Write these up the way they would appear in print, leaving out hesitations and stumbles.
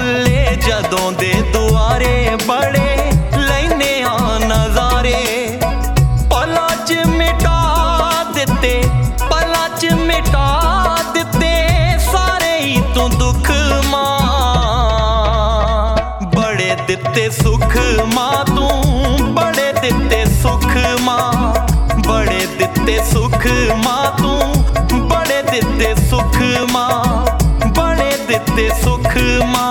भुले जदों दे दुआरे बड़े लैने आ नजारे। पलां च मिटा दिते, पलां च मिटा दिते सारे ही तू दुख मां। बड़े दिते सुख मां तू, बड़े दिते सुख मां। बड़े दिते सुख मां तू, बड़े दिते सुख मां। बड़े दिते सुख मां।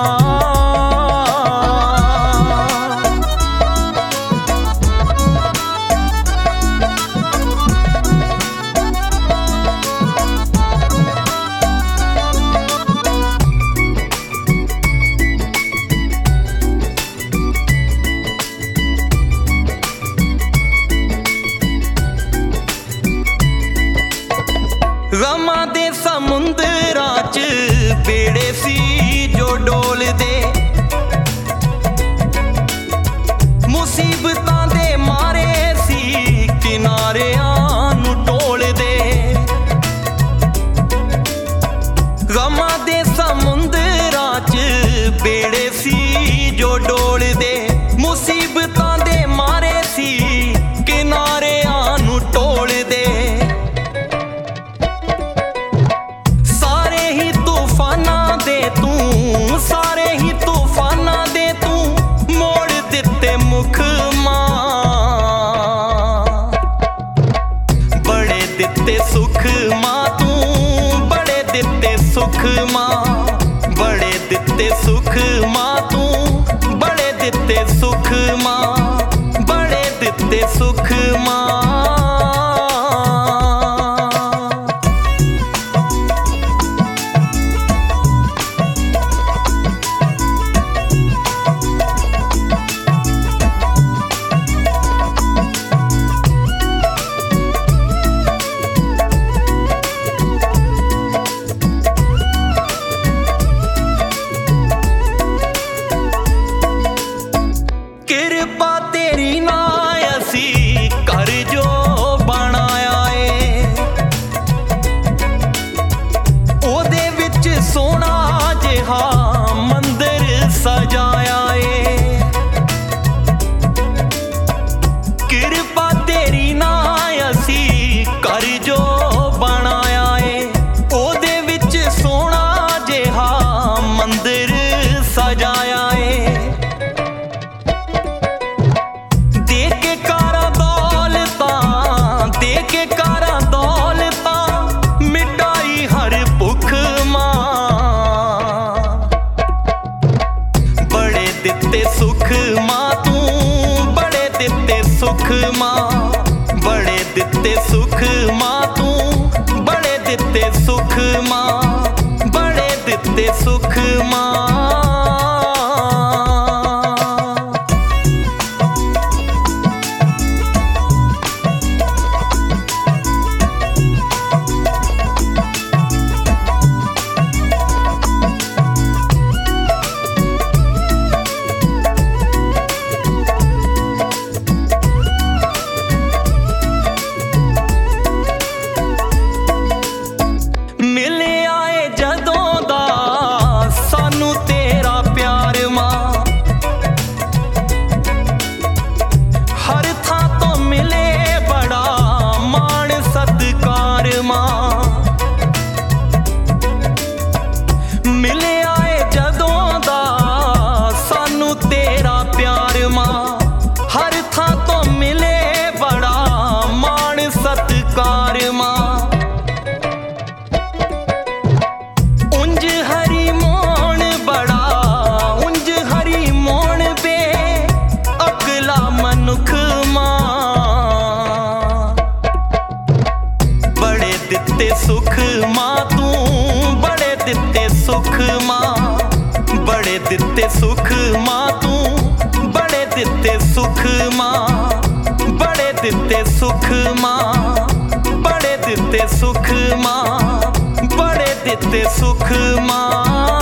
गमां दे समुंदरां च बेड़े सी जो डोलदे, मुसीबतां दे मारे सी किनारियां नूं टोलदे। गमां दे समुंदरां च बेड़े सी जो डोलदे, मुसीबतां दे मारे सी किनारियां नूं टोलदे। सारे ही तूफाना दे तू मोड़ दिते मुख मां। बड़े दिते सुख मां तू, बड़े दिते सुख मां। बड़े दिते सुख मां तू, बड़े दिते सुख मां। बड़े दिते सुख मां। किरपा तेरी ना असी कर जो बनाया ए, ओदे विच सोना जिहा मंदिर सजाया ए। किरपा तेरी ना असी कर जो बनाया ए, ओदे विच सोना जिहा मंदिर सजाया ए। मिटाई हर भुख मां। बड़े दिते सुख मां तू, बड़े दिते सुख मां। बड़े दिते सुख मां तू, बड़े दिते सुख मां। बड़े दिते सुख मां। मिले आए जदों दा सानू तेरा प्यार मां। हर थां तो मिले बड़ा मान सत्कार मां। मिले आए जदों दा सानू तेरा प्यार मां। हर थां तो मिले बड़ा मान सत्कार मां। उंज हरी मोण बड़ा, उंज हरी मोण बे अकला मनुख मां। बड़े दिते सुख मां तू, बड़े दिते सुख मां। बड़े दिते सुख मां तू, बड़े दिते सुख मां। बड़े दिते सुख मां। बड़े दिते सुख मां। बड़े दिते सुख मां।